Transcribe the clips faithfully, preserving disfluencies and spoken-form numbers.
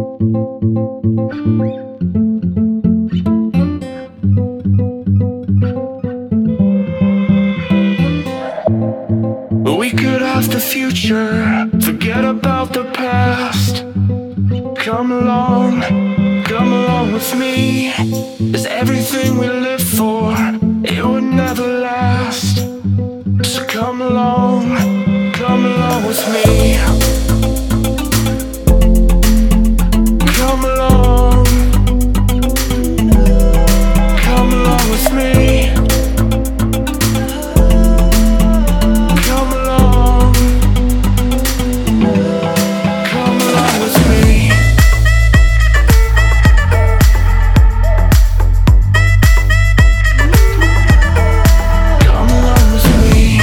We could have the future, forget about the past. Come along, come along with me. It's everything we live for, it would never last. So come along, come along with me. Come along, come along with me. Come along, come along with me. Come along with me.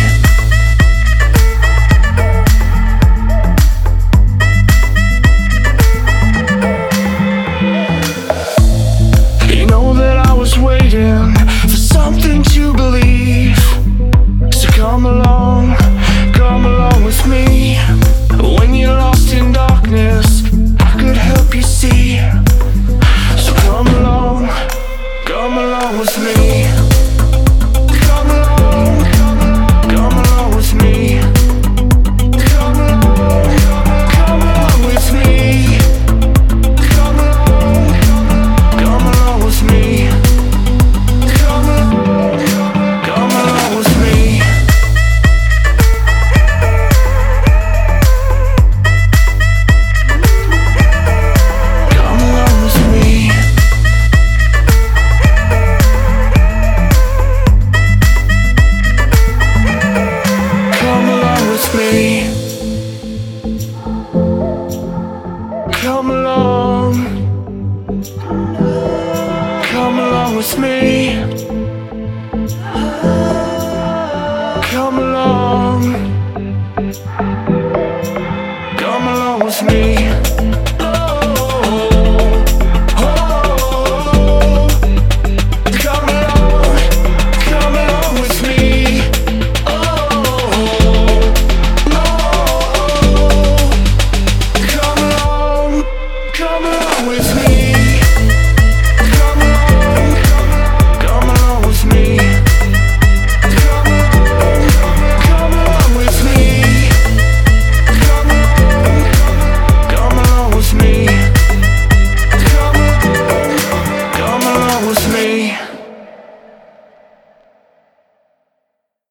You know that I was waiting for something to believe. So come along, come along with me. When you're lost in darkness, I could help you see. So come along, come along with me. Come along, come along with me. Come along, come along with me. Come along, come along with me. Come along, come along with me. Come along with me. Come along with me. Come along. Come along with me. Come along. Come along with me.